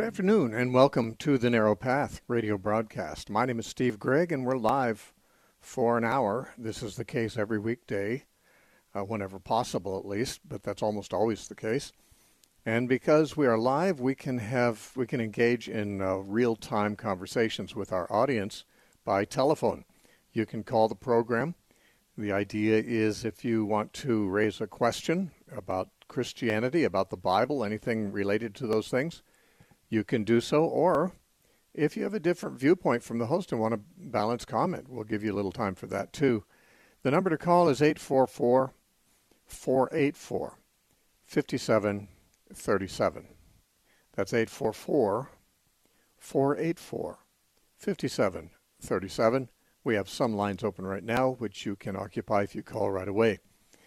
afternoon, and welcome to the Narrow Path radio broadcast. My name is Steve Gregg, and we're live for an hour. This is the case every weekday, whenever possible at least, but that's almost always the case. And because we are live, we can engage in real-time conversations with our audience by telephone. You can call the program. The idea is if you want to raise a question about Christianity, about the Bible, anything related to those things, you can do so. Or if you have a different viewpoint from the host and want to balance comment, we'll give you a little time for that too. The number to call is 844-484-5737. That's 844-484-5737. We have some lines open right now, which you can occupy if you call right away.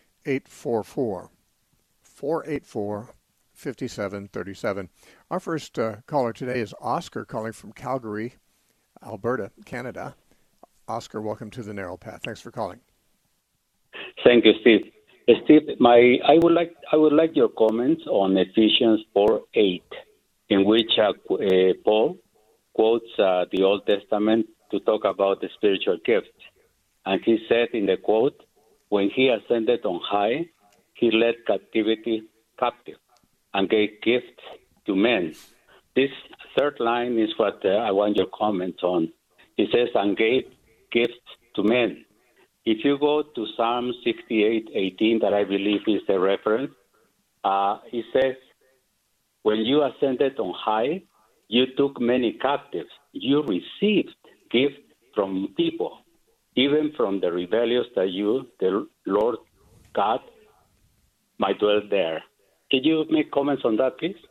844-484-5737. Our first caller today is Oscar, calling from Calgary, Alberta, Canada. Oscar, welcome to the Narrow Path. Thanks for calling. Thank you, Steve. Steve, I would like your comments on Ephesians 4:8, in which Paul quotes the Old Testament to talk about the spiritual gifts. And he said in the quote, when he ascended on high, he led captivity captive and gave gifts to men. This third line is what I want your comments on. He says, and gave gifts to men. If you go to Psalm 68:18, that I believe is the reference, it says, when you ascended on high, you took many captives. You received gifts from people, even from the rebellious, that you, the Lord God, might dwell there. Could you make comments on that, please?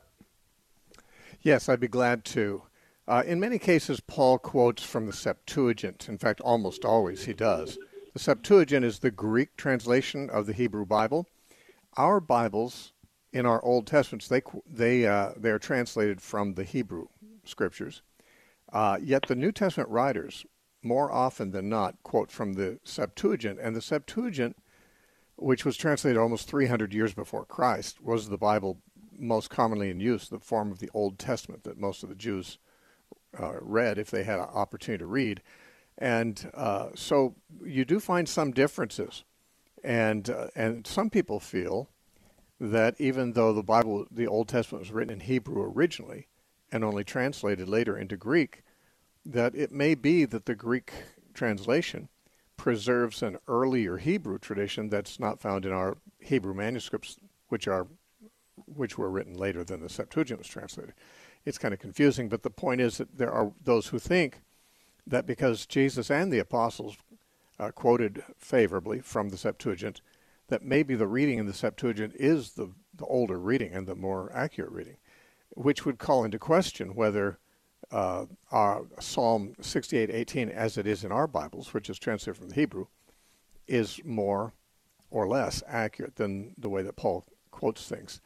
Yes, I'd be glad to. In many cases, Paul quotes from the Septuagint. In fact, almost always he does. The Septuagint is the Greek translation of the Hebrew Bible. Our Bibles in our Old Testaments, they are translated from the Hebrew Scriptures. Yet the New Testament writers, more often than not, quote from the Septuagint. And the Septuagint, which was translated almost 300 years before Christ, was the Bible most commonly in use, the form of the Old Testament that most of the Jews read if they had an opportunity to read. And so you do find some differences. And some people feel that even though the Bible, the Old Testament, was written in Hebrew originally and only translated later into Greek, that it may be that the Greek translation preserves an earlier Hebrew tradition that's not found in our Hebrew manuscripts, which were written later than the Septuagint was translated. It's kind of confusing, but the point is that there are those who think that because Jesus and the apostles quoted favorably from the Septuagint, that maybe the reading in the Septuagint is the older reading and the more accurate reading, which would call into question whether our Psalm 68:18, as it is in our Bibles, which is translated from the Hebrew, is more or less accurate than the way that Paul quotes things.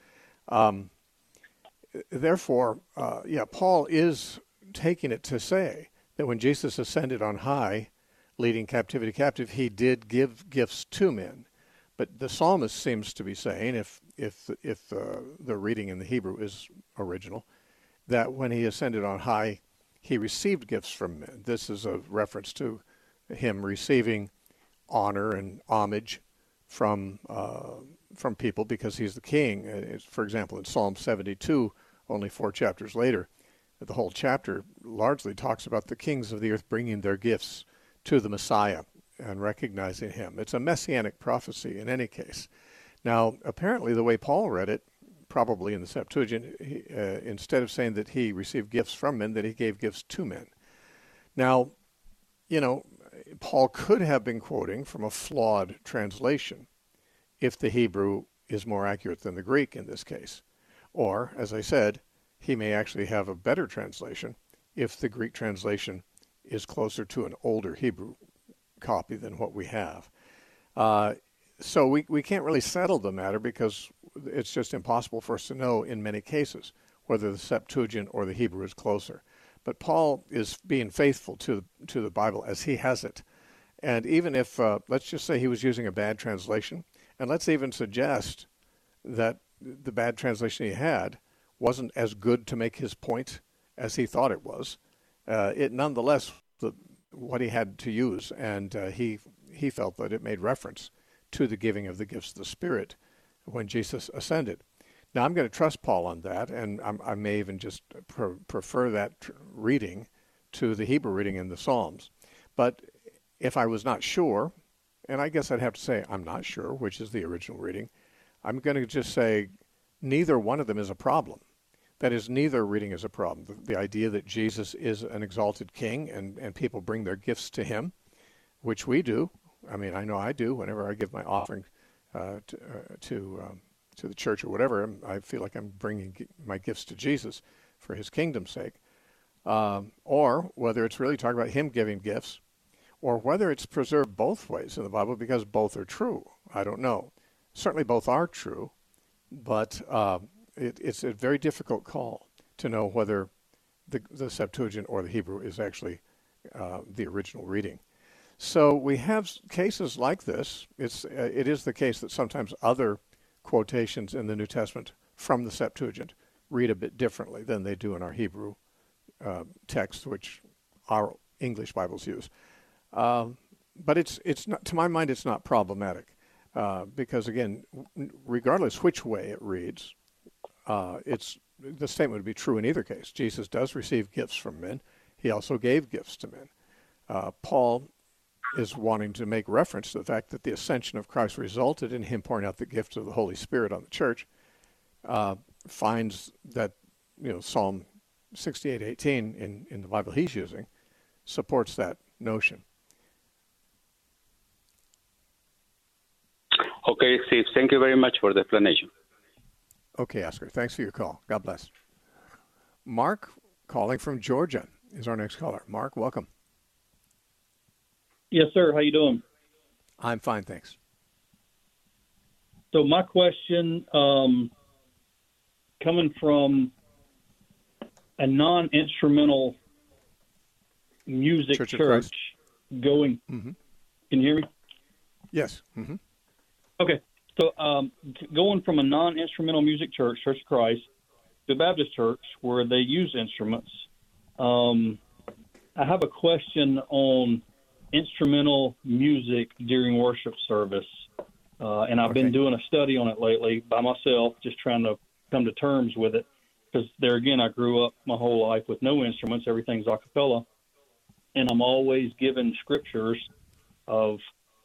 Therefore, Paul is taking it to say that when Jesus ascended on high, leading captivity captive, he did give gifts to men. But the psalmist seems to be saying, if the reading in the Hebrew is original, that when he ascended on high, he received gifts from men. This is a reference to him receiving honor and homage from people because he's the king. For example, in Psalm 72, only 4 chapters later, the whole chapter largely talks about the kings of the earth bringing their gifts to the Messiah and recognizing him. It's a messianic prophecy in any case. Now, apparently the way Paul read it, probably in the Septuagint, instead of saying that he received gifts from men, that he gave gifts to men. Now, Paul could have been quoting from a flawed translation if the Hebrew is more accurate than the Greek in this case. Or, as I said, he may actually have a better translation if the Greek translation is closer to an older Hebrew copy than what we have. So we can't really settle the matter because it's just impossible for us to know in many cases whether the Septuagint or the Hebrew is closer. But Paul is being faithful to the Bible as he has it. And even if, let's just say he was using a bad translation, and let's even suggest that the bad translation he had wasn't as good to make his point as he thought it was, it nonetheless what he had to use, and he felt that it made reference to the giving of the gifts of the Spirit when Jesus ascended. Now, I'm going to trust Paul on that, and I may even just prefer that reading to the Hebrew reading in the Psalms. But if I was not sure, and I guess I'd have to say I'm not sure which is the original reading, I'm going to just say neither one of them is a problem. That is, neither reading is a problem. The idea that Jesus is an exalted king and people bring their gifts to him, which we do. I mean, I know I do whenever I give my offering to the church or whatever. I feel like I'm bringing my gifts to Jesus for his kingdom's sake. Or whether it's really talking about him giving gifts, or whether it's preserved both ways in the Bible because both are true. I don't know. Certainly both are true, but it's a very difficult call to know whether the Septuagint or the Hebrew is actually the original reading. So we have cases like this. It is the case that sometimes other quotations in the New Testament from the Septuagint read a bit differently than they do in our Hebrew text, which our English Bibles use. But it's not, to my mind, it's not problematic because, again, regardless which way it reads, the statement would be true in either case. Jesus does receive gifts from men. He also gave gifts to men. Paul is wanting to make reference to the fact that the ascension of Christ resulted in him pouring out the gifts of the Holy Spirit on the church. Finds that, Psalm 68:18 in the Bible he's using supports that notion. Okay, Steve, thank you very much for the explanation. Okay, Oscar, thanks for your call. God bless. Mark, calling from Georgia, is our next caller. Mark, welcome. Yes, sir. How you doing? I'm fine, thanks. So my question, coming from a non-instrumental music church going, mm-hmm. Can you hear me? Yes. Mm-hmm. Okay. So going from a non-instrumental music church, Church of Christ, to a Baptist church where they use instruments, I have a question on instrumental music during worship service. And I've been doing a study on it lately by myself, just trying to come to terms with it. Because there again, I grew up my whole life with no instruments. Everything's a cappella. And I'm always given scriptures of,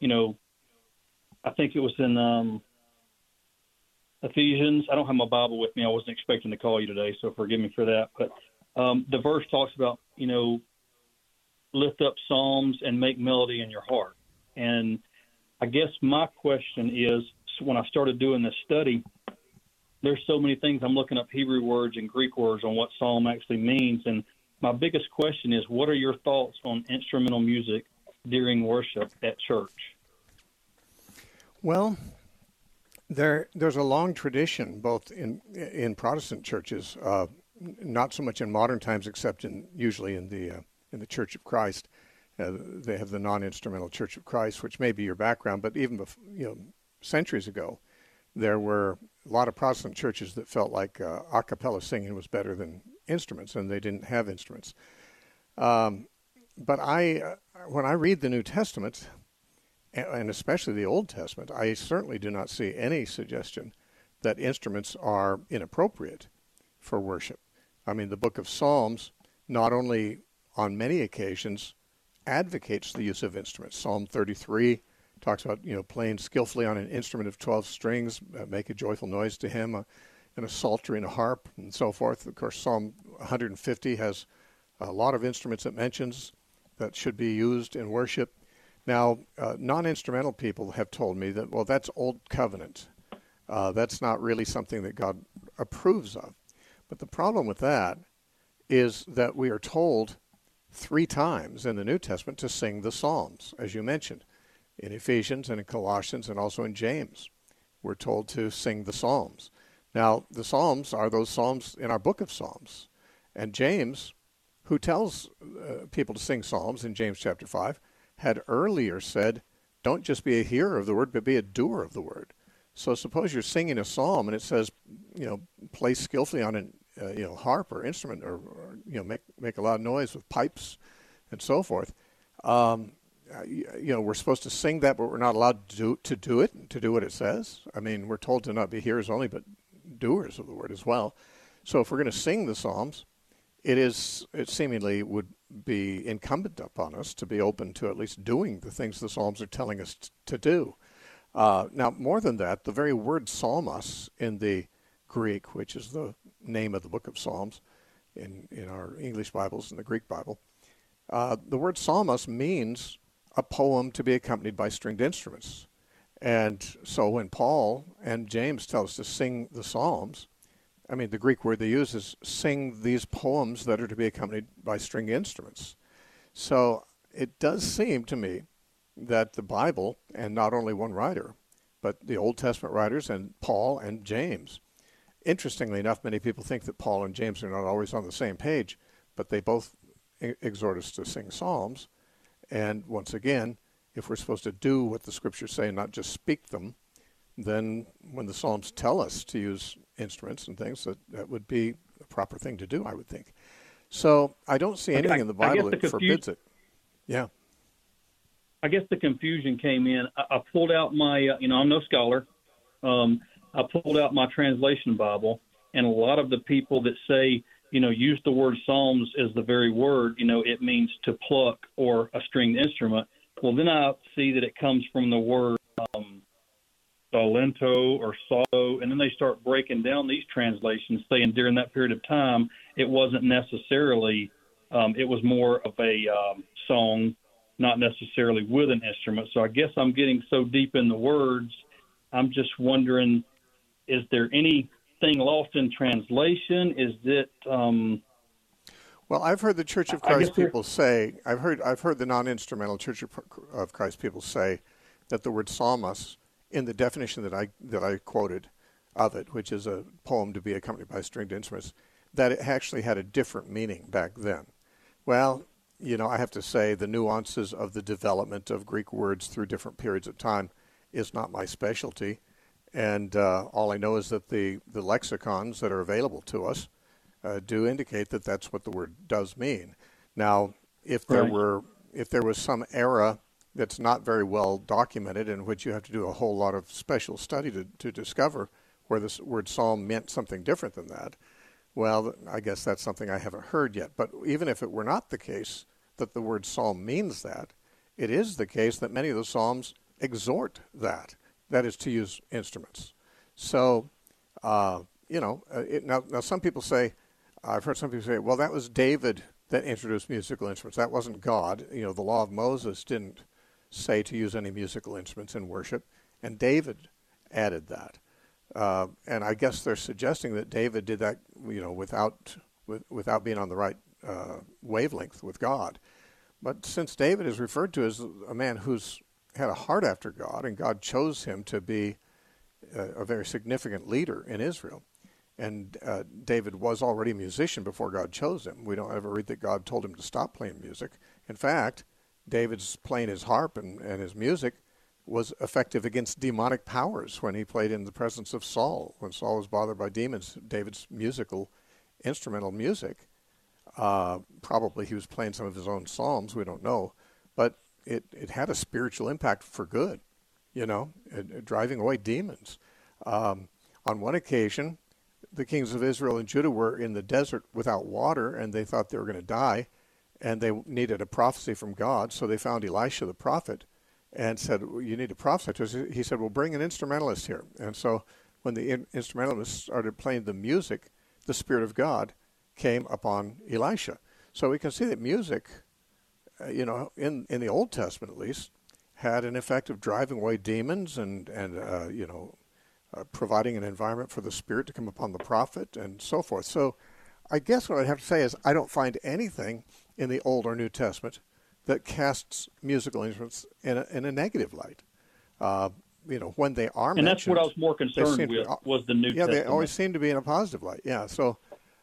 I think it was in Ephesians. I don't have my Bible with me. I wasn't expecting to call you today, so forgive me for that. But the verse talks about, lift up psalms and make melody in your heart. And I guess my question is, when I started doing this study, there's so many things. I'm looking up Hebrew words and Greek words on what psalm actually means. And my biggest question is, what are your thoughts on instrumental music during worship at church? Well, there's a long tradition, both in Protestant churches, not so much in modern times, except usually in the Church of Christ. They have the non-instrumental Church of Christ, which may be your background, but even centuries ago, there were a lot of Protestant churches that felt like a cappella singing was better than instruments, and they didn't have instruments. But when I read the New Testament, and especially the Old Testament, I certainly do not see any suggestion that instruments are inappropriate for worship. I mean, the book of Psalms not only on many occasions advocates the use of instruments. Psalm 33 talks about, playing skillfully on an instrument of 12 strings, make a joyful noise to him, and a psaltery and a harp, and so forth. Of course, Psalm 150 has a lot of instruments it mentions that should be used in worship. Now, non-instrumental people have told me that, well, that's Old Covenant. That's not really something that God approves of. But the problem with that is that we are told 3 times in the New Testament to sing the Psalms, as you mentioned, in Ephesians and in Colossians and also in James. We're told to sing the Psalms. Now, the Psalms are those Psalms in our book of Psalms. And James, who tells people to sing Psalms in James chapter 5, had earlier said, don't just be a hearer of the word, but be a doer of the word. So suppose you're singing a psalm and it says, play skillfully on an harp or instrument, or make a lot of noise with pipes and so forth. We're supposed to sing that, but we're not allowed to do what it says. I mean, we're told to not be hearers only, but doers of the word as well. So if we're going to sing the Psalms, it seemingly would be incumbent upon us to be open to at least doing the things the Psalms are telling us to do. Now, more than that, the very word psalmos in the Greek, which is the name of the book of Psalms in our English Bibles and the Greek Bible, the word psalmos means a poem to be accompanied by stringed instruments. And so when Paul and James tell us to sing the Psalms, I mean, the Greek word they use is sing these poems that are to be accompanied by stringed instruments. So it does seem to me that the Bible, and not only one writer, but the Old Testament writers and Paul and James, interestingly enough, many people think that Paul and James are not always on the same page, but they both exhort us to sing psalms. And once again, if we're supposed to do what the scriptures say and not just speak them, then when the psalms tell us to use instruments and things, that would be the proper thing to do, I would think. So I don't see anything in the Bible that forbids it. Yeah. I guess the confusion came in. I pulled out my, I'm no scholar. I pulled out my translation Bible, and a lot of the people that say, use the word psalms as the very word, it means to pluck or a stringed instrument. Well, then I see that it comes from the word salento or solo, and then they start breaking down these translations, saying during that period of time, it wasn't necessarily, it was more of a song, not necessarily with an instrument. So I guess I'm getting so deep in the words, I'm just wondering, is there anything lost in translation? Is it... Well, I've heard the Church of Christ people say, I've heard the non-instrumental Church of Christ people say that the word psalmos, in the definition that I quoted of it, which is a poem to be accompanied by stringed instruments, that it actually had a different meaning back then. Well, I have to say the nuances of the development of Greek words through different periods of time is not my specialty. And all I know is that the lexicons that are available to us do indicate that that's what the word does mean. Now, if there was some era that's not very well documented, in which you have to do a whole lot of special study to discover where this word psalm meant something different than that, well, I guess that's something I haven't heard yet. But even if it were not the case that the word psalm means that, it is the case that many of the psalms exhort that is to use instruments. So, now some people say, I've heard some people say, well, that was David that introduced musical instruments. That wasn't God. The law of Moses didn't say to use any musical instruments in worship, and David added that. And I guess they're suggesting that David did that, without being on the right wavelength with God. But since David is referred to as a man who's had a heart after God, and God chose him to be a very significant leader in Israel, and David was already a musician before God chose him. We don't ever read that God told him to stop playing music. In fact, David's playing his harp and his music was effective against demonic powers when he played in the presence of Saul. When Saul was bothered by demons, David's instrumental music, probably he was playing some of his own psalms, we don't know, but it had a spiritual impact for good, driving away demons. On one occasion, the kings of Israel and Judah were in the desert without water, and they thought they were going to die, and they needed a prophecy from God, so they found Elisha the prophet and said, well, you need to prophesy to us. He said, well, bring an instrumentalist here. And so when the instrumentalist started playing the music, the Spirit of God came upon Elisha. So we can see that music, in the Old Testament at least, had an effect of driving away demons and providing an environment for the Spirit to come upon the prophet and so forth. So I guess what I'd have to say is I don't find anything in the Old or New Testament that casts musical instruments in a negative light. When they are mentioned. And that's what I was more concerned with, was the New Testament. Yeah, they always seem to be in a positive light. Yeah, so,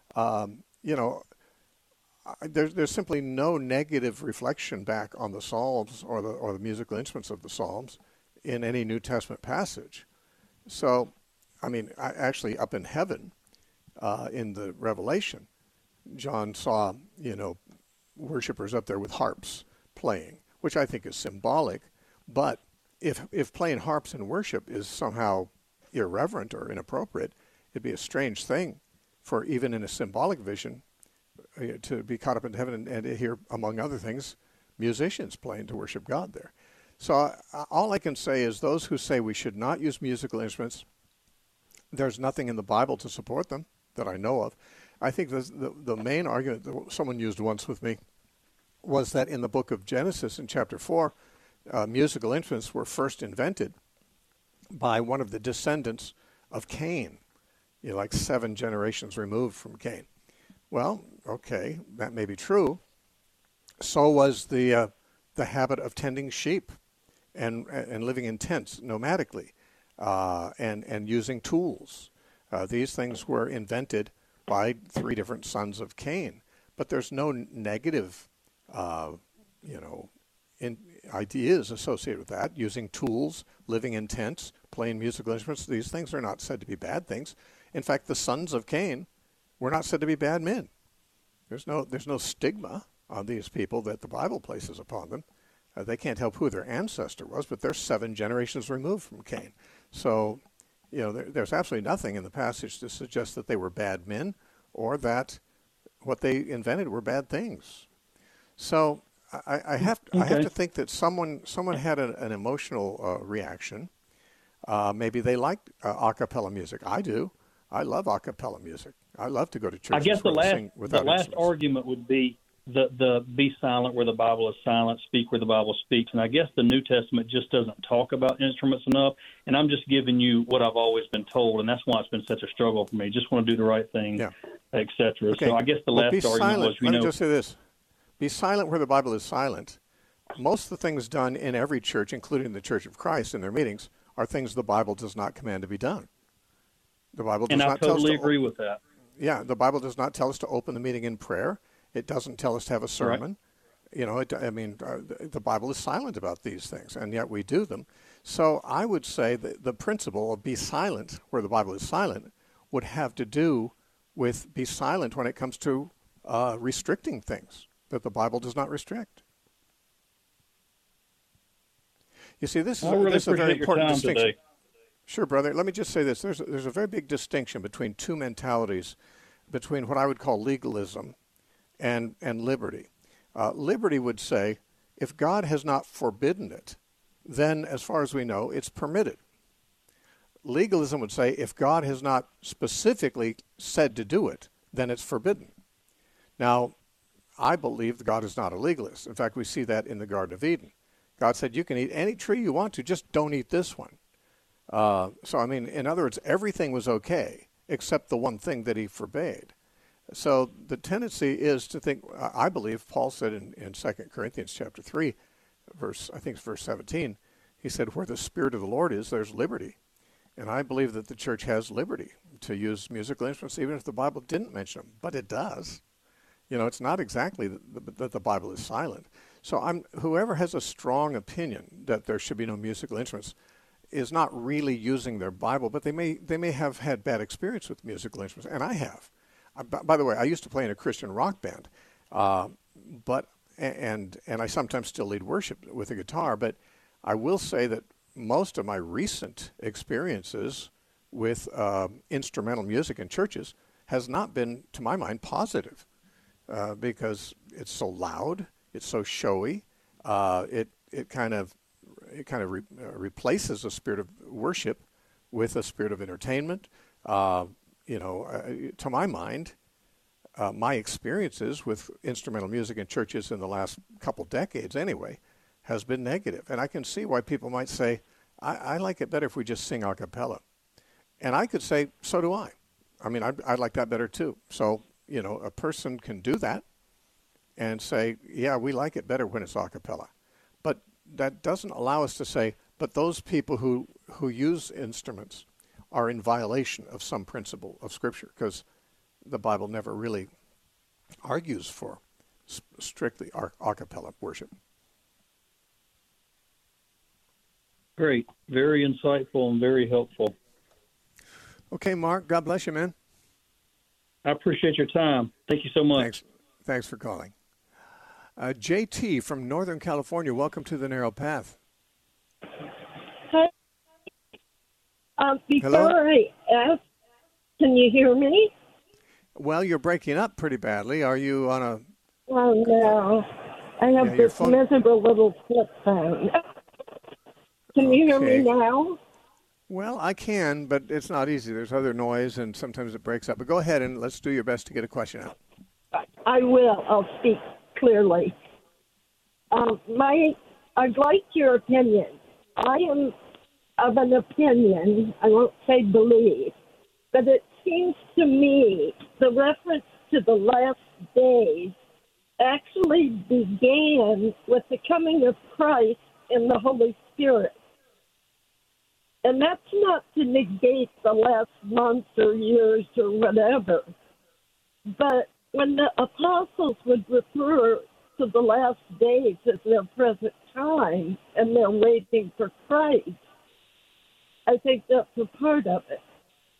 there's simply no negative reflection back on the Psalms or the musical instruments of the Psalms in any New Testament passage. So, actually up in heaven, in the Revelation. John saw, worshipers up there with harps playing, which I think is symbolic. But if playing harps in worship is somehow irreverent or inappropriate, it'd be a strange thing for even in a symbolic vision to be caught up in heaven and to hear, among other things, musicians playing to worship God there. So all I can say is those who say we should not use musical instruments, there's nothing in the Bible to support them that I know of. I think the main argument that someone used once with me was that in the book of Genesis in chapter 4, musical instruments were first invented by one of the descendants of Cain, like 7 generations removed from Cain. Well, okay, that may be true. So was the habit of tending sheep and living in tents nomadically and using tools. These things were invented by 3 different sons of Cain. But there's no negative, ideas associated with that. Using tools, living in tents, playing musical instruments, these things are not said to be bad things. In fact, the sons of Cain were not said to be bad men. There's no stigma on these people that the Bible places upon them. They can't help who their ancestor was, but they're 7 generations removed from Cain. So, there's absolutely nothing in the passage to suggest that they were bad men or that what they invented were bad things. So I have to think that someone had an emotional reaction. Maybe they liked a cappella music. I do. I love a cappella music. I love to go to church. I guess the last argument would be the be silent where the Bible is silent, speak where the Bible speaks. And I guess the New Testament just doesn't talk about instruments enough. And I'm just giving you what I've always been told, and that's why it's been such a struggle for me. Just want to do the right thing, et cetera. Okay. So I guess the last argument was, Let me just say this. Be silent where the Bible is silent. Most of the things done in every church, including the Church of Christ in their meetings, are things the Bible does not command to be done. The Bible does not tell us to... And I totally agree with that. Yeah, the Bible does not tell us to open the meeting in prayer. It doesn't tell us to have a sermon. Right. The Bible is silent about these things, and yet we do them. So I would say that the principle of be silent where the Bible is silent would have to do with be silent when it comes to restricting things that the Bible does not restrict. You see, this is a very important distinction. Today. Sure, brother. Let me just say this. There's a very big distinction between 2 mentalities, between what I would call legalism and liberty. Liberty would say, if God has not forbidden it, then, as far as we know, it's permitted. Legalism would say, if God has not specifically said to do it, then it's forbidden. Now, I believe that God is not a legalist. In fact, we see that in the Garden of Eden. God said, you can eat any tree you want to, just don't eat this one. In other words, everything was okay, except the one thing that he forbade. So the tendency is to think, I believe Paul said in 2 Corinthians chapter 3, verse 17, he said, where the Spirit of the Lord is, there's liberty. And I believe that the church has liberty to use musical instruments, even if the Bible didn't mention them, but it does. It's not exactly that the Bible is silent. So whoever has a strong opinion that there should be no musical instruments is not really using their Bible, but they may have had bad experience with musical instruments, and I have. By the way, I used to play in a Christian rock band, and I sometimes still lead worship with a guitar. But I will say that most of my recent experiences with instrumental music in churches has not been, to my mind, positive because it's so loud, it's so showy, it kind of replaces a spirit of worship with a spirit of entertainment. To my mind, my experiences with instrumental music in churches in the last couple decades anyway has been negative. And I can see why people might say, I like it better if we just sing a cappella. And I could say, so do I. I'd like that better too. So, a person can do that and say, yeah, we like it better when it's a cappella. But that doesn't allow us to say, but those people who use instruments are in violation of some principle of Scripture, because the Bible never really argues for strictly a cappella worship. Great. Very insightful and very helpful. Okay, Mark, God bless you, man. I appreciate your time. Thank you so much. Thanks for calling. JT from Northern California, welcome to the Narrow Path. Hi. Before Hello? I ask, can you hear me? Well, you're breaking up pretty badly. Are you on a... Oh, no. I have your this phone... miserable little flip phone. Can you hear me now? Well, I can, but it's not easy. There's other noise, and sometimes it breaks up. But go ahead, and let's do your best to get a question out. I will. I'll speak clearly. I'd like your opinion. I am of an opinion, I won't say believe, but it seems to me the reference to the last days actually began with the coming of Christ and the Holy Spirit. And that's not to negate the last months or years or whatever. But when the apostles would refer to the last days as their present time and they're waiting for Christ, I think that's a part of it.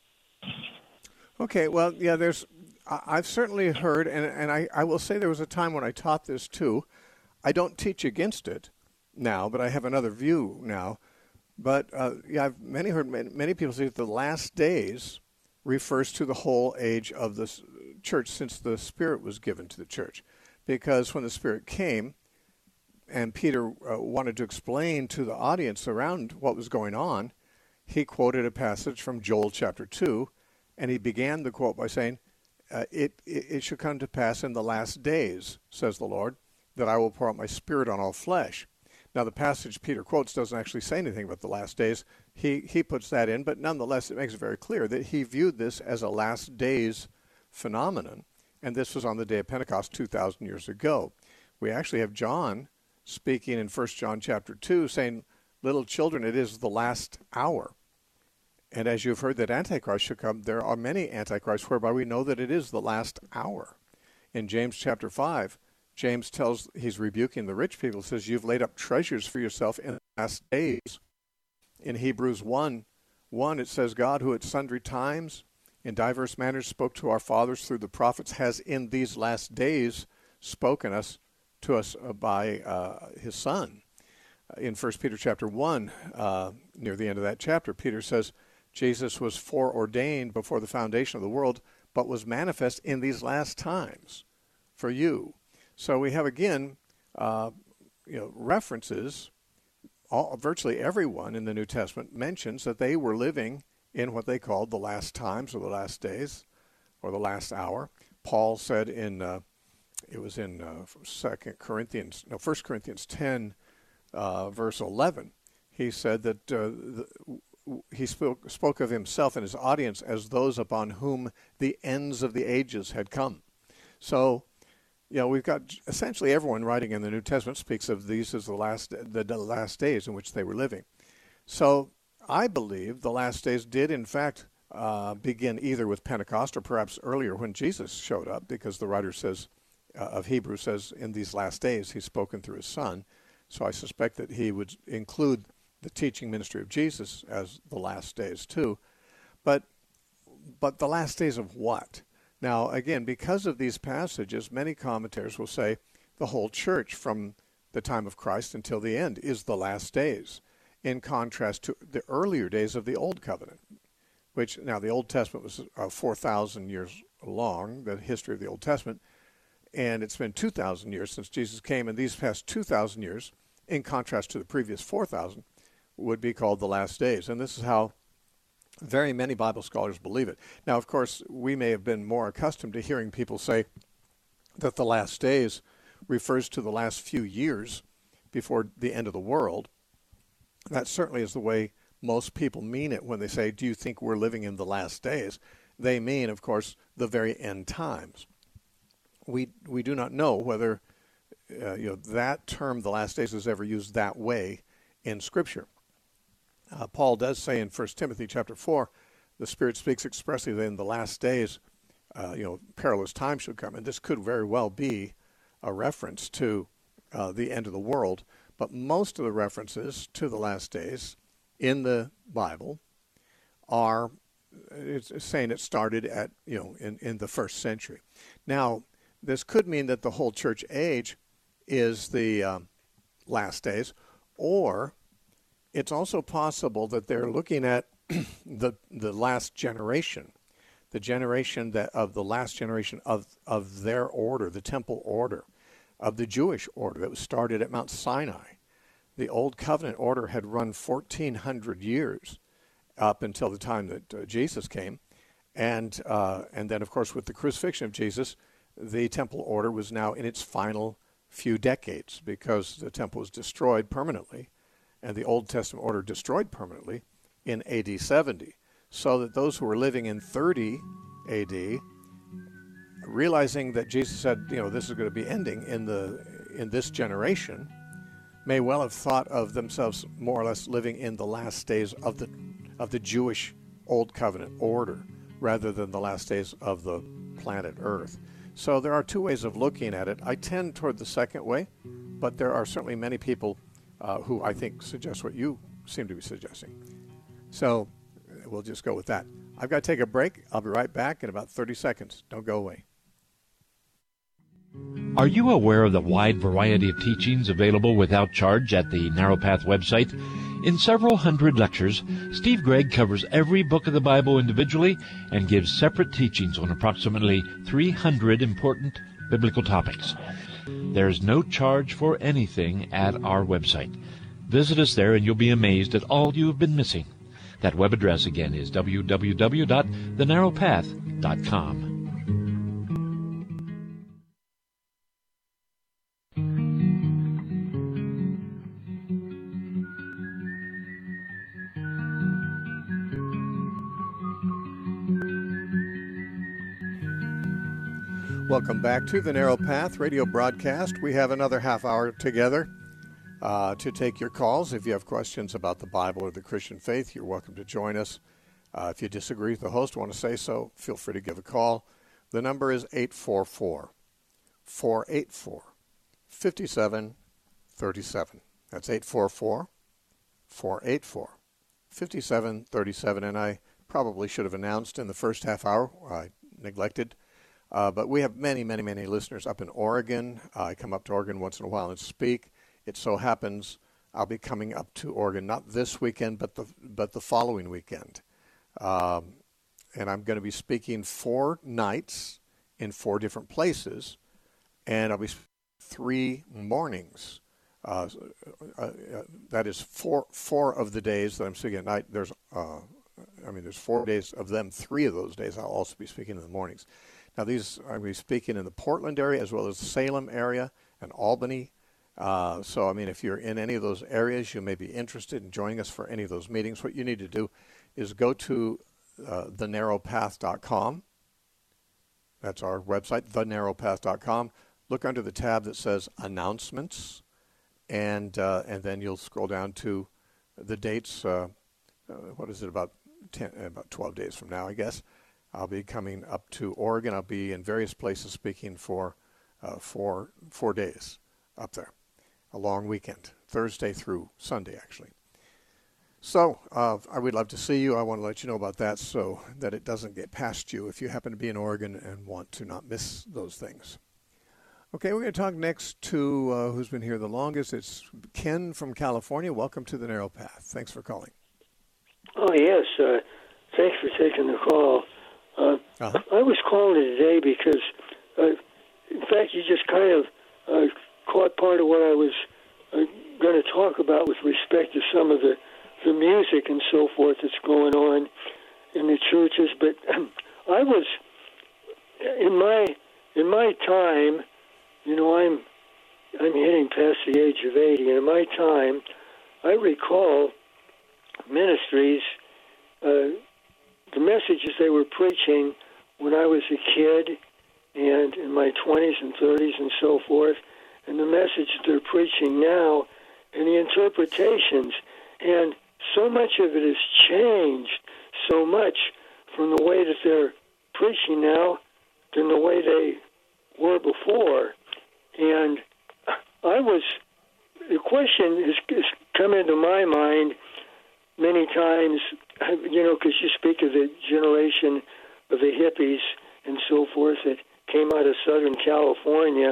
Okay, well, yeah, I've certainly heard, and I will say there was a time when I taught this too. I don't teach against it now, but I have another view now. But yeah, I've heard many people say that the last days refers to the whole age of the church since the Spirit was given to the church. Because when the Spirit came and Peter wanted to explain to the audience around what was going on, he quoted a passage from Joel chapter 2, and he began the quote by saying, it should come to pass in the last days, says the Lord, that I will pour out my Spirit on all flesh. Now, the passage Peter quotes doesn't actually say anything about the last days. He puts that in, but nonetheless, it makes it very clear that he viewed this as a last days phenomenon, and this was on the day of Pentecost 2,000 years ago. We actually have John speaking in 1 John chapter 2 saying, little children, it is the last hour. And as you've heard that Antichrist should come, there are many Antichrists whereby we know that it is the last hour. In James chapter 5, James he's rebuking the rich people, says, you've laid up treasures for yourself in the last days. In Hebrews 1, it says, God, who at sundry times in diverse manners spoke to our fathers through the prophets, has in these last days spoken to us by his Son. In 1 Peter chapter 1, near the end of that chapter, Peter says, Jesus was foreordained before the foundation of the world, but was manifest in these last times for you. So we have, again, references. Virtually everyone in the New Testament mentions that they were living in what they called the last times or the last days or the last hour. Paul said it was in 1 Corinthians 10, verse 11. He said that he spoke of himself and his audience as those upon whom the ends of the ages had come. So, we've got essentially everyone writing in the New Testament speaks of these as the last days in which they were living. So I believe the last days did, in fact, begin either with Pentecost or perhaps earlier when Jesus showed up, because the writer of Hebrews says in these last days he's spoken through his Son. So I suspect that he would include the teaching ministry of Jesus as the last days too. But the last days of what? Now, again, because of these passages, many commentators will say the whole church from the time of Christ until the end is the last days, in contrast to the earlier days of the Old Covenant, which now the Old Testament was 4,000 years long, the history of the Old Testament, and it's been 2,000 years since Jesus came, and these past 2,000 years, in contrast to the previous 4,000, would be called the last days. And this is how very many Bible scholars believe it. Now, of course, we may have been more accustomed to hearing people say that the last days refers to the last few years before the end of the world. That certainly is the way most people mean it when they say, do you think we're living in the last days? They mean, of course, the very end times. We do not know whether that term, the last days, is ever used that way in Scripture. Paul does say in 1 Timothy chapter 4, the Spirit speaks expressly that in the last days, perilous times should come. And this could very well be a reference to the end of the world. But most of the references to the last days in the Bible are it's saying it started at, in the first century. Now, this could mean that the whole church age is the last days, or it's also possible that they're looking at the last generation, the generation of the last generation of their order, the temple order, of the Jewish order that was started at Mount Sinai. The Old Covenant order had run 1,400 years up until the time that Jesus came, and then, of course, with the crucifixion of Jesus, the temple order was now in its final few decades because the temple was destroyed permanently, and the Old Testament order destroyed permanently in AD 70. So that those who were living in 30 AD, realizing that Jesus said, this is going to be ending in this generation, may well have thought of themselves more or less living in the last days of the Jewish Old Covenant order, rather than the last days of the planet Earth. So there are two ways of looking at it. I tend toward the second way, but there are certainly many people who I think suggest what you seem to be suggesting. So we'll just go with that. I've got to take a break. I'll be right back in about 30 seconds. Don't go away. Are you aware of the wide variety of teachings available without charge at the Narrow Path website? In several hundred lectures, Steve Gregg covers every book of the Bible individually and gives separate teachings on approximately 300 important biblical topics. There's no charge for anything at our website. Visit us there and you'll be amazed at all you have been missing. That web address again is www.thenarrowpath.com. Welcome back to the Narrow Path radio broadcast. We have another half hour together to take your calls. If you have questions about the Bible or the Christian faith, you're welcome to join us. If you disagree with the host, want to say so, feel free to give a call. The number is 844-484-5737. That's 844-484-5737. And I probably should have announced in the first half hour, I neglected. But we have many, many, many listeners up in Oregon. I come up to Oregon once in a while and speak. It so happens I'll be coming up to Oregon, not this weekend, but the following weekend. And I'm going to be speaking 4 nights in 4 different places, and I'll be 3 mornings. That is four of the days that I'm speaking at night. There's 4 days of them. 3 of those days I'll also be speaking in the mornings. Now, I'll be speaking in the Portland area as well as the Salem area and Albany. So, if you're in any of those areas, you may be interested in joining us for any of those meetings. What you need to do is go to thenarrowpath.com. That's our website, thenarrowpath.com. Look under the tab that says Announcements, and then you'll scroll down to the dates. About 12 days from now, I guess. I'll be coming up to Oregon. I'll be in various places speaking for 4 days up there, a long weekend, Thursday through Sunday, actually. So I would love to see you. I want to let you know about that so that it doesn't get past you if you happen to be in Oregon and want to not miss those things. Okay, we're going to talk next to who's been here the longest. It's Ken from California. Welcome to the Narrow Path. Thanks for calling. Oh, yes. Thanks for taking the call. I was calling today because, in fact, you just kind of caught part of what I was going to talk about with respect to some of the music and so forth that's going on in the churches. But I was in my time, I'm hitting past the age of 80, and in my time, I recall ministries. The messages they were preaching when I was a kid and in my 20s and 30s and so forth, and the message they're preaching now and the interpretations. And so much of it has changed so much from the way that they're preaching now than the way they were before. And the question has come into my mind, many times, because you speak of the generation of the hippies and so forth that came out of Southern California.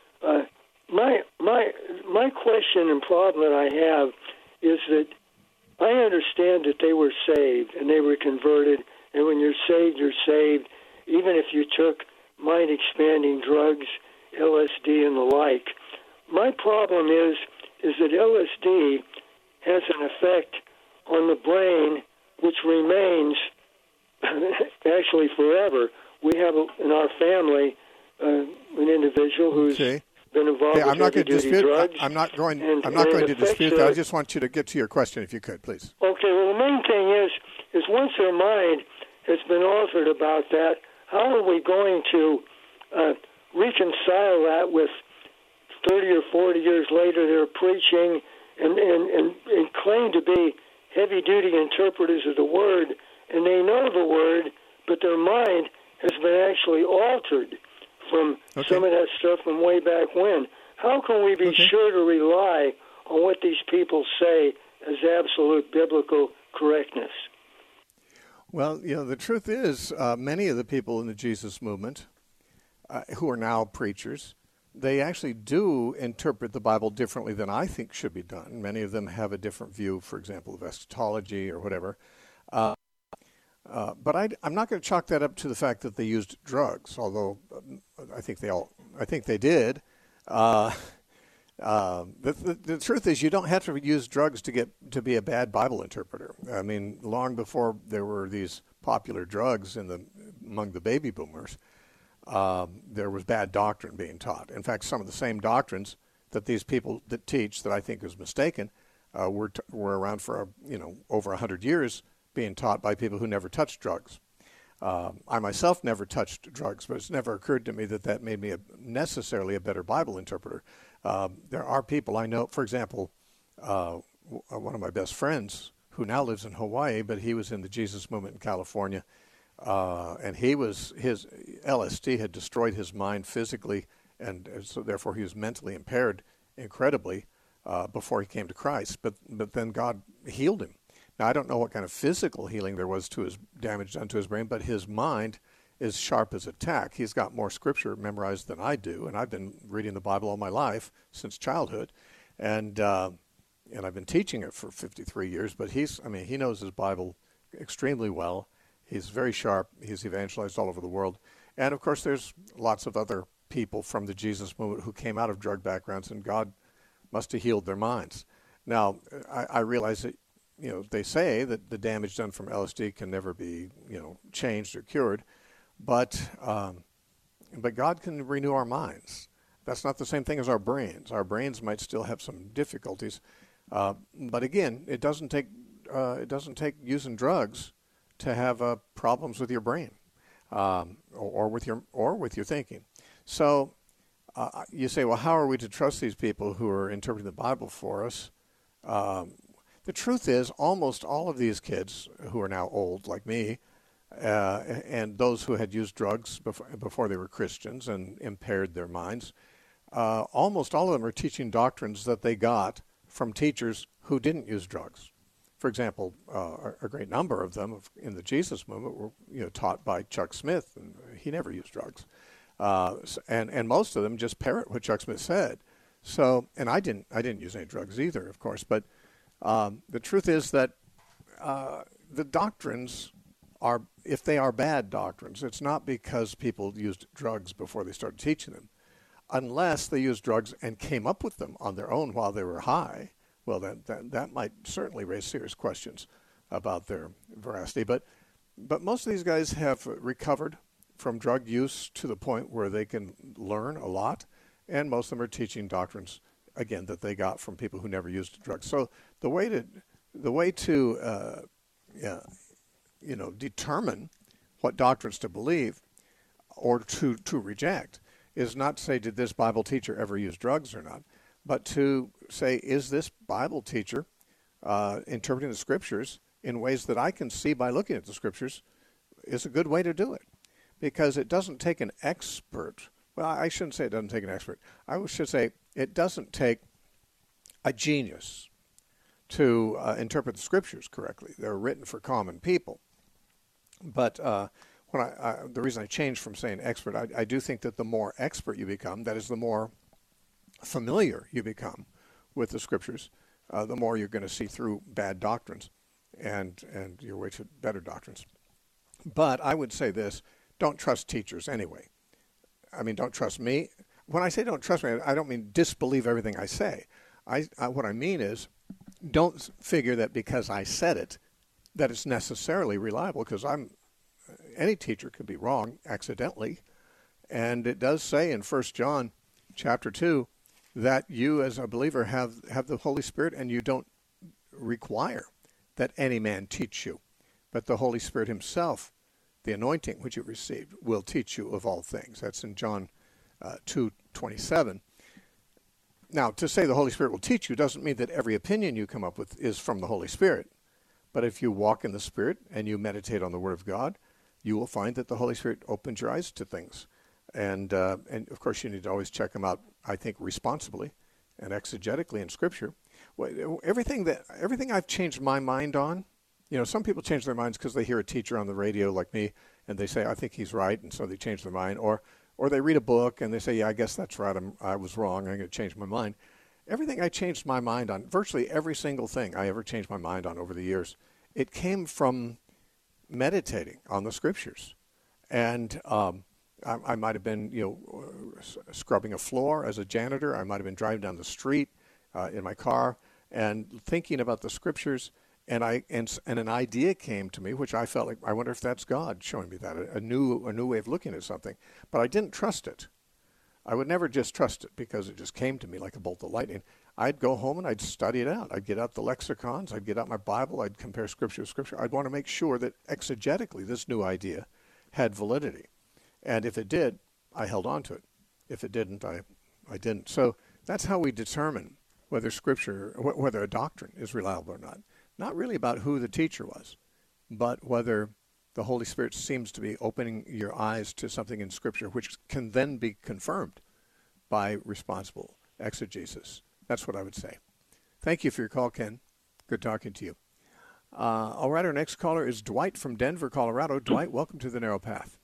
My question and problem that I have is that I understand that they were saved and they were converted, and when you're saved, you're saved, even if you took mind-expanding drugs, LSD and the like. My problem is that LSD has an effect on the brain which remains actually forever. We have in our family an individual who's been involved with heavy-duty drugs. I'm not going to dispute that. I just want you to get to your question, if you could, please. Okay. Well, the main thing is once their mind has been altered about that, how are we going to reconcile that with 30 or 40 years later they're preaching and claim to be heavy-duty interpreters of the Word, and they know the Word, but their mind has been actually altered from some of that stuff from way back when. How can we be sure to rely on what these people say as absolute biblical correctness? Well, the truth is many of the people in the Jesus movement who are now preachers, they actually do interpret the Bible differently than I think should be done. Many of them have a different view, for example, of eschatology or whatever. But I'm not going to chalk that up to the fact that they used drugs, although I think they did. The truth is, you don't have to use drugs to be a bad Bible interpreter. I mean, long before there were these popular drugs among the baby boomers, there was bad doctrine being taught. In fact, some of the same doctrines that these people that teach that I think is mistaken were around for over 100 years, being taught by people who never touched drugs. I myself never touched drugs, but it's never occurred to me that made me necessarily a better Bible interpreter. There are people I know, for example, one of my best friends who now lives in Hawaii, but he was in the Jesus movement in California, and his LSD had destroyed his mind physically, and so therefore he was mentally impaired incredibly before he came to Christ. But then God healed him. Now, I don't know what kind of physical healing there was to his damage done to his brain, but his mind is sharp as a tack. He's got more scripture memorized than I do, and I've been reading the Bible all my life since childhood, and I've been teaching it for 53 years. But he knows his Bible extremely well. He's very sharp. He's evangelized all over the world, and of course, there's lots of other people from the Jesus movement who came out of drug backgrounds, and God must have healed their minds. Now, I realize that. They say that the damage done from LSD can never be, changed or cured, but God can renew our minds. That's not the same thing as our brains. Our brains might still have some difficulties, but again, it doesn't take using drugs to have problems with your brain or with your thinking. So you say, well, how are we to trust these people who are interpreting the Bible for us? The truth is, almost all of these kids who are now old, like me, and those who had used drugs before they were Christians and impaired their minds, almost all of them are teaching doctrines that they got from teachers who didn't use drugs. For example, a great number of them in the Jesus movement were taught by Chuck Smith, and he never used drugs. And most of them just parrot what Chuck Smith said. So, and I didn't use any drugs either, of course, but the truth is that the doctrines are, if they are bad doctrines, it's not because people used drugs before they started teaching them. Unless they used drugs and came up with them on their own while they were high, well, that might certainly raise serious questions about their veracity. But most of these guys have recovered from drug use to the point where they can learn a lot, and most of them are teaching doctrines, again, that they got from people who never used drugs. So the way to determine what doctrines to believe or to reject is not to say, did this Bible teacher ever use drugs or not, but to say, is this Bible teacher interpreting the Scriptures in ways that I can see by looking at the Scriptures is a good way to do it. Because it doesn't take an expert. Well, I shouldn't say it doesn't take an expert. I should say it doesn't take a genius to interpret the Scriptures correctly. They're written for common people. But the reason I changed from saying expert, I do think that the more expert you become, that is, the more familiar you become with the Scriptures, the more you're going to see through bad doctrines and your way to better doctrines. But I would say this: don't trust teachers anyway. I mean, don't trust me. When I say don't trust me, I don't mean disbelieve everything I say. What I mean is, don't figure that because I said it, that it's necessarily reliable, because any teacher could be wrong accidentally. And it does say in 1 John chapter 2 that you as a believer have the Holy Spirit, and you don't require that any man teach you. But the Holy Spirit himself, the anointing which you received, will teach you of all things. That's in John 2:27. Now, to say the Holy Spirit will teach you doesn't mean that every opinion you come up with is from the Holy Spirit. But if you walk in the Spirit and you meditate on the Word of God, you will find that the Holy Spirit opens your eyes to things. And of course, you need to always check them out, I think, responsibly and exegetically in Scripture. Everything I've changed my mind on, some people change their minds because they hear a teacher on the radio like me, and they say, I think he's right, and so they change their mind. Or they read a book, and they say, yeah, I guess that's right, I was wrong, I'm going to change my mind. Everything I changed my mind on, virtually every single thing I ever changed my mind on over the years, it came from meditating on the Scriptures. And I might have been, scrubbing a floor as a janitor. I might have been driving down the street in my car and thinking about the Scriptures. And an idea came to me, which I felt like, I wonder if that's God showing me that, a new way of looking at something. But I didn't trust it. I would never just trust it because it just came to me like a bolt of lightning. I'd go home and I'd study it out. I'd get out the lexicons. I'd get out my Bible. I'd compare Scripture with Scripture. I'd want to make sure that exegetically this new idea had validity. And if it did, I held on to it. If it didn't, I didn't. So that's how we determine whether Scripture, whether a doctrine is reliable or not. Not really about who the teacher was, but whether the Holy Spirit seems to be opening your eyes to something in Scripture which can then be confirmed by responsible exegesis. That's what I would say. Thank you for your call, Ken. Good talking to you. All right, our next caller is Dwight from Denver, Colorado. Dwight, welcome to the Narrow Path.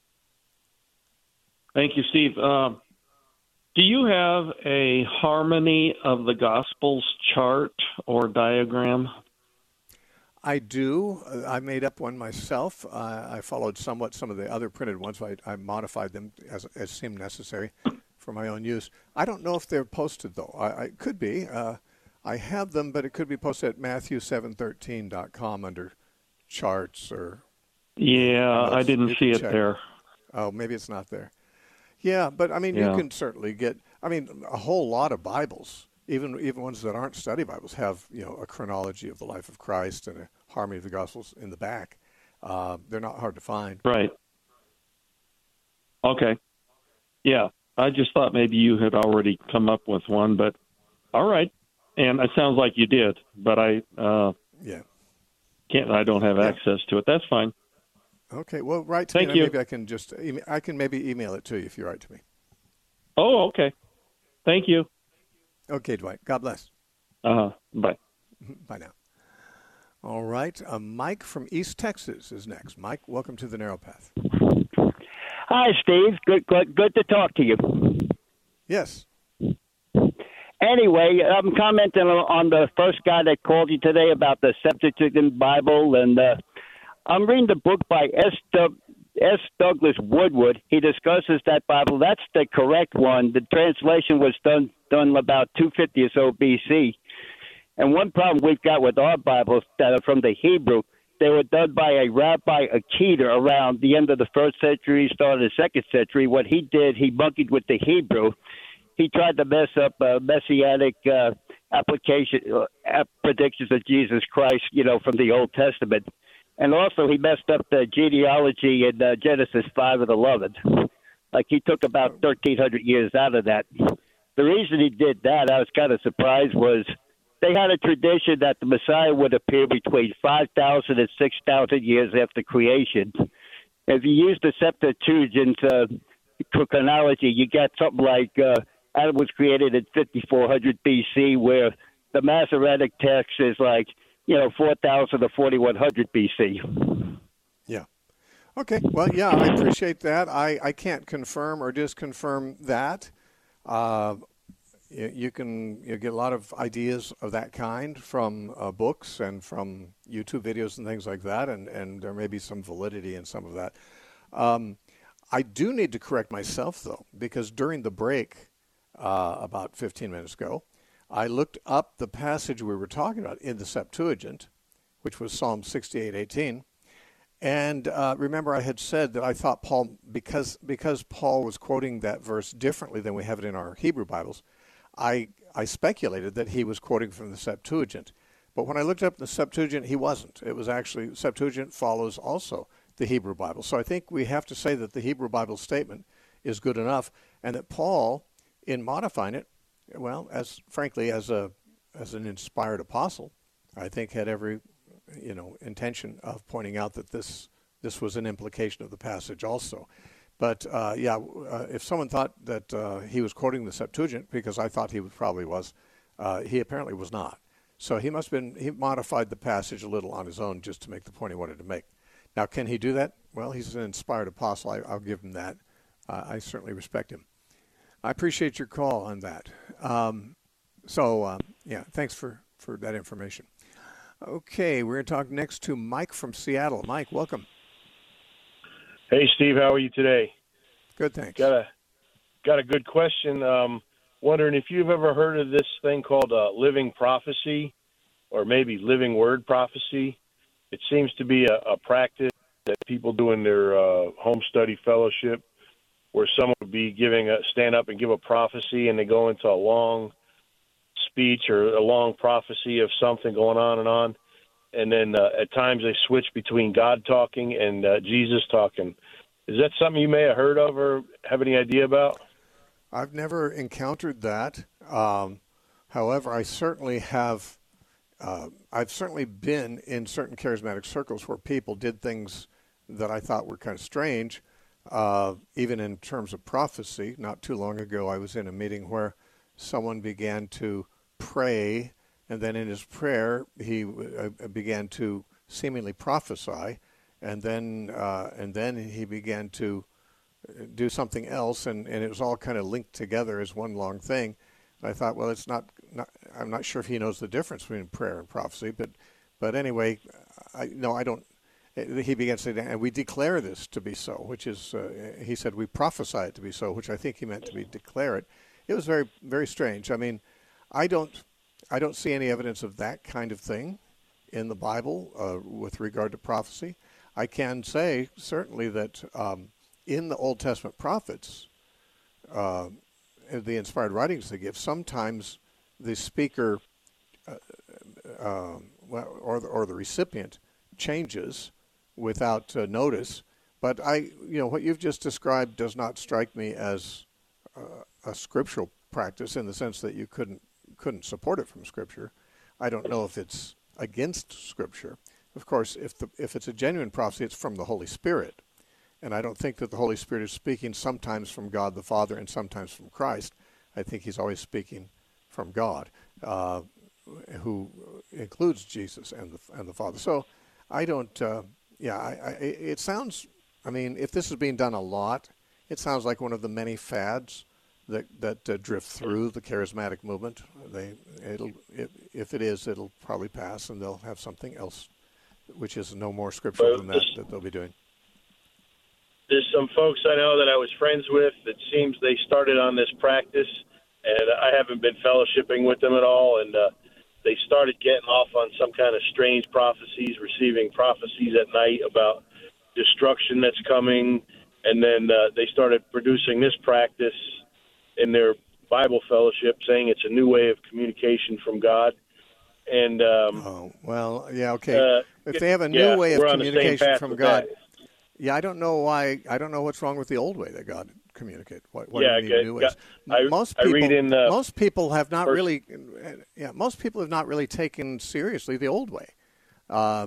Thank you, Steve. Do you have a harmony of the Gospels chart or diagram? I do. I made up one myself. I followed somewhat some of the other printed ones. I modified them as seemed necessary for my own use. I don't know if they're posted, though. I could be. I have them, but it could be posted at Matthew713.com under charts or... Yeah, I didn't see it there. Oh, maybe it's not there. Yeah, but, I mean, you can certainly get... I mean, a whole lot of Bibles, even ones that aren't study Bibles, have, a chronology of the life of Christ and a harmony of the Gospels in the back. They're not hard to find. Right. Okay. Yeah, I just thought maybe you had already come up with one, but all right. And it sounds like you did, but I don't have access to it. That's fine. Okay, well, write to me. Thank you. Maybe I can maybe email it to you if you write to me. Oh, okay. Thank you. Okay, Dwight. God bless. Bye. Bye now. All right. Mike from East Texas is next. Mike, welcome to the Narrow Path. Hi, Steve. Good to talk to you. Yes. Anyway, I'm commenting on the first guy that called you today about the Septuagint Bible, and I'm reading the book by S. Douglas Woodward. He discusses that Bible. That's the correct one. The translation was done about 250 or so BC. And one problem we've got with our Bibles that are from the Hebrew, they were done by a Rabbi Aketer around the end of the 1st century, start of the 2nd century. What he did, he monkeyed with the Hebrew. He tried to mess up messianic predictions of Jesus Christ, from the Old Testament. And also he messed up the genealogy in Genesis 5 and 11. Like he took about 1,300 years out of that. The reason he did that, I was kind of surprised, was they had a tradition that the Messiah would appear between 5,000 and 6,000 years after creation. If you use the Septuagint chronology, you get something like Adam was created in 5400 BC, where the Masoretic text is like 4,000 to 4,100 BC. Yeah. Okay. Well, yeah, I appreciate that. I can't confirm or disconfirm that. You can get a lot of ideas of that kind from books and from YouTube videos and things like that, and there may be some validity in some of that. I do need to correct myself, though, because during the break about 15 minutes ago, I looked up the passage we were talking about in the Septuagint, which was Psalm 68:18. And remember, I had said that I thought Paul, because Paul was quoting that verse differently than we have it in our Hebrew Bibles, I speculated that he was quoting from the Septuagint. But when I looked up the Septuagint, he wasn't. It was actually, Septuagint follows also the Hebrew Bible. So I think we have to say that the Hebrew Bible statement is good enough, and that Paul, in modifying it, well, as an inspired apostle, I think had every intention of pointing out that this was an implication of the passage also. But if someone thought that he was quoting the Septuagint, because I thought he probably was, he apparently was not. So he modified the passage a little on his own just to make the point he wanted to make. Now, can he do that? Well, he's an inspired apostle. I'll give him that. I certainly respect him. I appreciate your call on that. Thanks for that information. Okay, we're going to talk next to Mike from Seattle. Mike, welcome. Hey, Steve, how are you today? Good, thanks. Got a good question. Wondering if you've ever heard of this thing called living prophecy, or maybe living word prophecy. It seems to be a practice that people do in their home study fellowship, where someone would be stand up and give a prophecy, and they go into a long speech or a long prophecy of something going on and on. And then at times they switch between God talking and Jesus talking. Is that something you may have heard of or have any idea about? I've never encountered that. However, I certainly have. I've certainly been in certain charismatic circles where people did things that I thought were kind of strange, even in terms of prophecy. Not too long ago, I was in a meeting where someone began to pray, and then in his prayer, he began to seemingly prophesy, and then he began to do something else, and it was all kind of linked together as one long thing. And I thought, well, it's not. I'm not sure if he knows the difference between prayer and prophecy, but anyway, I don't. He began to say, and we declare this to be so, which is, he said, we prophesy it to be so, which I think he meant to be declare it. It was very, very strange. I mean, I don't see any evidence of that kind of thing in the Bible with regard to prophecy. I can say certainly that in the Old Testament prophets, the inspired writings they give, sometimes the speaker or the recipient changes without notice. But what you've just described does not strike me as a scriptural practice in the sense that you couldn't support it from Scripture. I don't know if it's against Scripture. Of course, if it's a genuine prophecy, it's from the Holy Spirit. And I don't think that the Holy Spirit is speaking sometimes from God the Father and sometimes from Christ. I think he's always speaking from God, who includes Jesus and the Father. So I don't, it sounds, if this is being done a lot, it sounds like one of the many fads that drift through the charismatic movement. If it is, it'll probably pass, and they'll have something else, which is no more scriptural than that they'll be doing. There's some folks I know that I was friends with that seems they started on this practice, and I haven't been fellowshipping with them at all, and they started getting off on some kind of strange prophecies, receiving prophecies at night about destruction that's coming, and then they started producing this practice in their Bible fellowship, saying it's a new way of communication from God. And if they have a new way of communication from God, I don't know why. I don't know what's wrong with the old way that God communicated. What do you need new ways? Most people have not really taken seriously the old way. I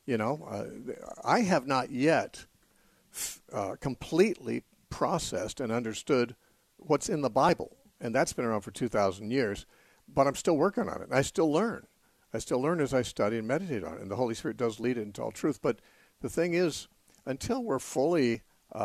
have not yet completely processed and understood what's in the Bible, and that's been around for 2,000 years. but I'm still working on it. I still learn. I still learn as I study and meditate on it, and the Holy Spirit does lead it into all truth. But the thing is, until we're fully,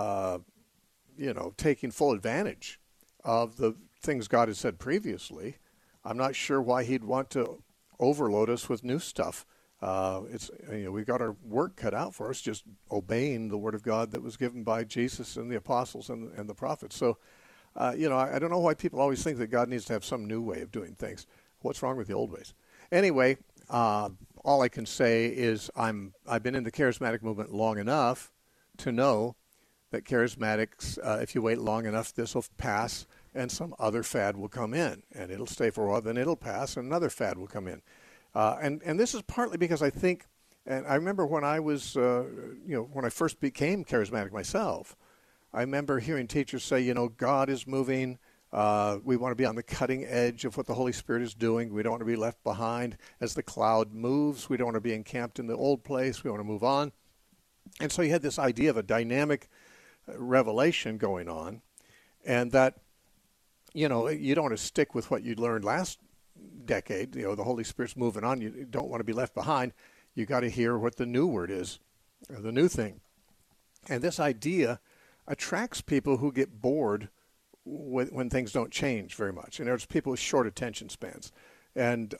taking full advantage of the things God has said previously, I'm not sure why He'd want to overload us with new stuff. We've got our work cut out for us, just obeying the Word of God that was given by Jesus and the apostles and the prophets. So, I don't know why people always think that God needs to have some new way of doing things. What's wrong with the old ways? Anyway, all I can say is I've been in the charismatic movement long enough to know that charismatics, if you wait long enough, this will pass and some other fad will come in, and it'll stay for a while, then it'll pass and another fad will come in. And this is partly because I think, and I remember when I was, when I first became charismatic myself, I remember hearing teachers say, God is moving. We want to be on the cutting edge of what the Holy Spirit is doing. We don't want to be left behind as the cloud moves. We don't want to be encamped in the old place. We want to move on. And so you had this idea of a dynamic revelation going on, and that, you don't want to stick with what you learned last decade. The Holy Spirit's moving on. You don't want to be left behind. You got to hear what the new word is, or the new thing. And this idea attracts people who get bored when things don't change very much. And there's people with short attention spans. And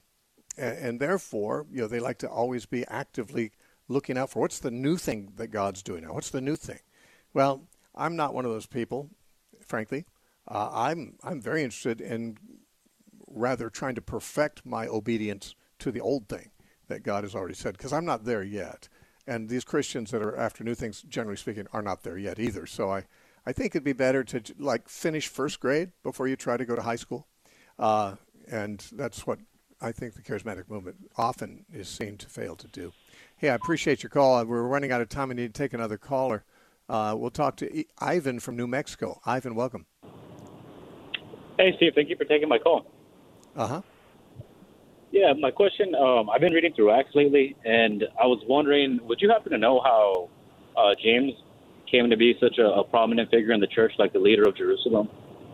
therefore, they like to always be actively looking out for what's the new thing that God's doing now. What's the new thing? Well, I'm not one of those people, frankly. I'm very interested in rather trying to perfect my obedience to the old thing that God has already said, because I'm not there yet. And these Christians that are after new things, generally speaking, are not there yet either. So I think it'd be better to finish first grade before you try to go to high school. And that's what I think the charismatic movement often is seen to fail to do. Hey, I appreciate your call. We're running out of time. I need to take another caller. We'll talk to Ivan from New Mexico. Ivan, welcome. Hey, Steve. Thank you for taking my call. Uh-huh. Yeah, my question, I've been reading through Acts lately, and I was wondering, would you happen to know how James came to be such a prominent figure in the church, like the leader of Jerusalem?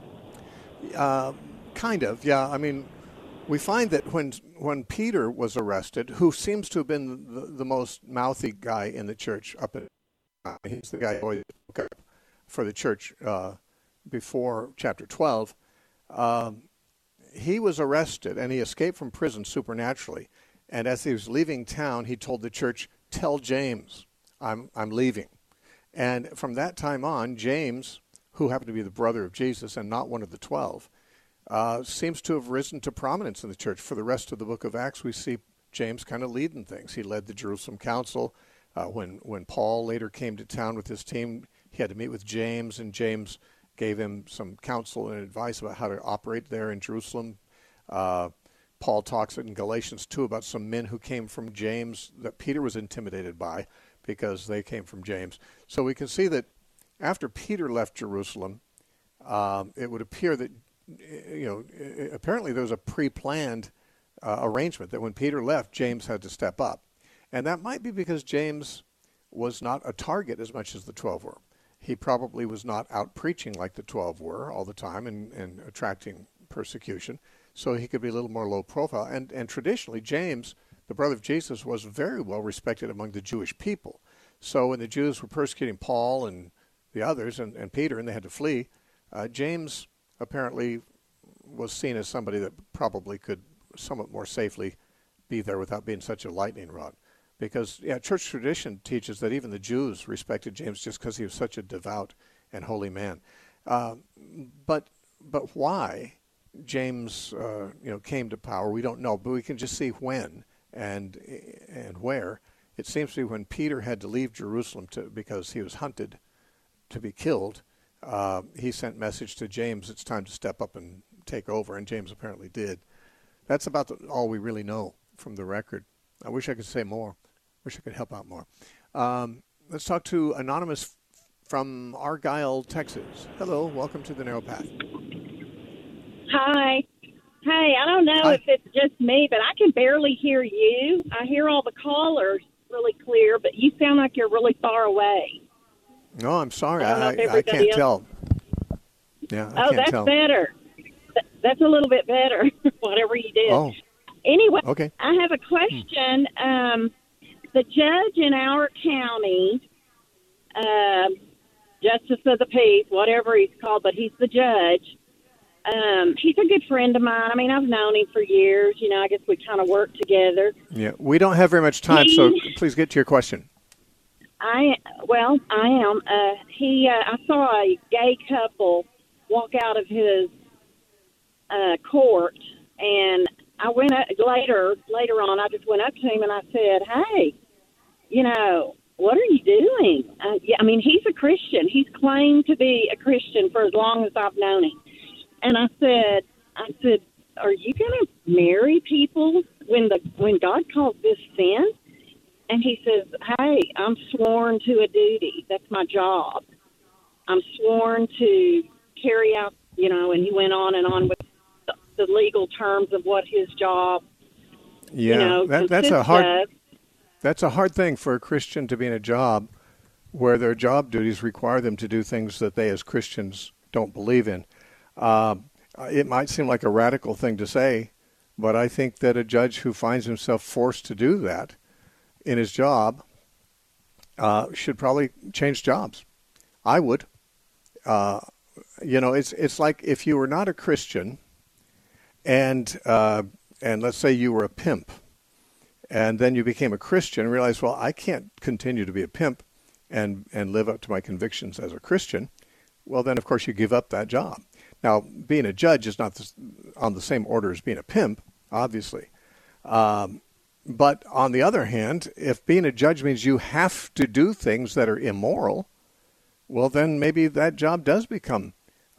Kind of, yeah. I mean, we find that when Peter was arrested, who seems to have been the most mouthy guy in the church, he's the guy who always spoke up for the church before chapter 12, he was arrested, and he escaped from prison supernaturally. And as he was leaving town, he told the church, "Tell James, I'm leaving." And from that time on, James, who happened to be the brother of Jesus and not one of the 12, seems to have risen to prominence in the church. For the rest of the book of Acts, we see James kind of leading things. He led the Jerusalem Council. When Paul later came to town with his team, he had to meet with James, and James gave him some counsel and advice about how to operate there in Jerusalem. Paul talks in Galatians 2 about some men who came from James that Peter was intimidated by because they came from James. So we can see that after Peter left Jerusalem, it would appear that, apparently there was a pre-planned arrangement that when Peter left, James had to step up. And that might be because James was not a target as much as the 12 were. He probably was not out preaching like the 12 were all the time and attracting persecution. So he could be a little more low profile. And traditionally, James, the brother of Jesus, was very well respected among the Jewish people. So when the Jews were persecuting Paul and the others and Peter, and they had to flee, James apparently was seen as somebody that probably could somewhat more safely be there without being such a lightning rod. Because, church tradition teaches that even the Jews respected James just because he was such a devout and holy man. But why James, came to power, we don't know. But we can just see when and where. It seems to be when Peter had to leave Jerusalem because he was hunted to be killed. He sent message to James, it's time to step up and take over, and James apparently did. That's about all we really know from the record. I wish I could say more. Wish I could help out more. Let's talk to Anonymous from Argyle, Texas. Hello, welcome to the Narrow Path. Hi. Hey, I don't know if it's just me, but I can barely hear you. I hear all the callers really clear, but you sound like you're really far away. No, I'm sorry. I can't tell. Yeah, I can't that's tell. better. That's a little bit better, whatever you did. Oh. Anyway, Okay. I have a question. The judge in our county, Justice of the Peace, whatever he's called, but he's the judge. He's a good friend of mine. I mean, I've known him for years. You know, I guess we kind of work together. Yeah, we don't have very much time, so please get to your question. I am. I saw a gay couple walk out of his court, and I went up later on. I just went up to him and I said, "Hey, you know, what are you doing?" I mean, he's a Christian. He's claimed to be a Christian for as long as I've known him. And I said, "Are you going to marry people when God calls this sin?" And he says, "Hey, I'm sworn to a duty. That's my job. I'm sworn to carry out," you know, and he went on and on with the legal terms of what his job, yeah, you know, that's a hard thing for a Christian to be in a job where their job duties require them to do things that they as Christians don't believe in. It might seem like a radical thing to say, but I think that a judge who finds himself forced to do that in his job should probably change jobs. I would. You know, it's like if you were not a Christian and let's say you were a pimp, and then you became a Christian and realized, well, I can't continue to be a pimp and live up to my convictions as a Christian. Well, then, of course, you give up that job. Now, being a judge is not on the same order as being a pimp, obviously. But on the other hand, if being a judge means you have to do things that are immoral, well, then maybe that job does become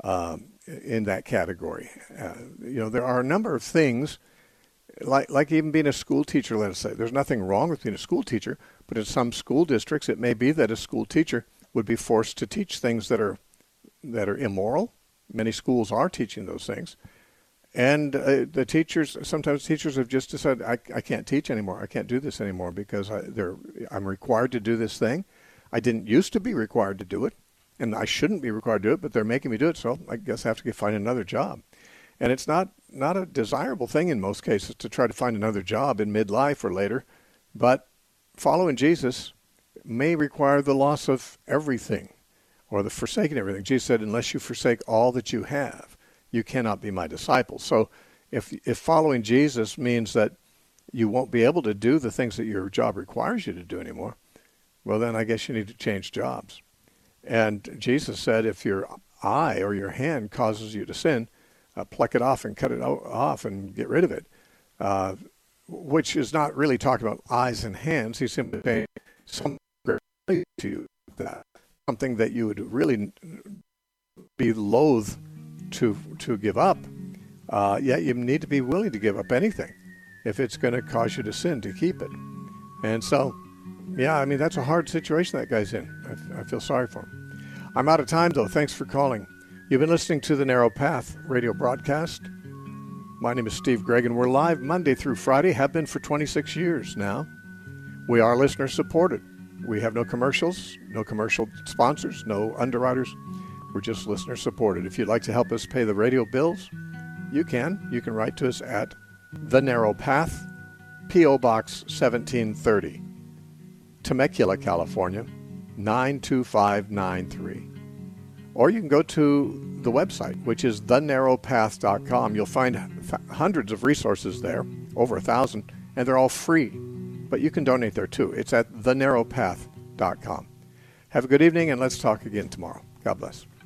in that category. You know, there are a number of things, like even being a school teacher, let us say. There's nothing wrong with being a school teacher, but in some school districts, it may be that a school teacher would be forced to teach things that are immoral. Many schools are teaching those things. And the teachers, sometimes teachers have just decided, I can't teach anymore. I can't do this anymore because I'm required to do this thing. I didn't used to be required to do it, and I shouldn't be required to do it, but they're making me do it, so I guess I have to find another job. And it's not a desirable thing in most cases to try to find another job in midlife or later, but following Jesus may require the loss of everything or the forsaking everything. Jesus said, unless you forsake all that you have, you cannot be my disciple. So if following Jesus means that you won't be able to do the things that your job requires you to do anymore, well, then I guess you need to change jobs. And Jesus said, if your eye or your hand causes you to sin, pluck it off and cut it off and get rid of it, which is not really talking about eyes and hands. He's simply saying something to you, something that you would really be loath to give up, yet you need to be willing to give up anything if it's going to cause you to sin to keep it. And so, yeah, I mean, that's a hard situation that guy's in. I feel sorry for him. I'm out of time, though. Thanks for calling. You've been listening to the Narrow Path radio broadcast. My name is Steve Gregg, and we're live Monday through Friday, have been for 26 years now. We are listener supported. We have no commercials, no commercial sponsors, no underwriters. We're just listener supported. If you'd like to help us pay the radio bills, you can. You can write to us at The Narrow Path, P.O. Box 1730, Temecula, California, 92593. Or you can go to the website, which is thenarrowpath.com. You'll find hundreds of resources there, over 1,000, and they're all free. But you can donate there too. It's at thenarrowpath.com. Have a good evening, and let's talk again tomorrow. God bless.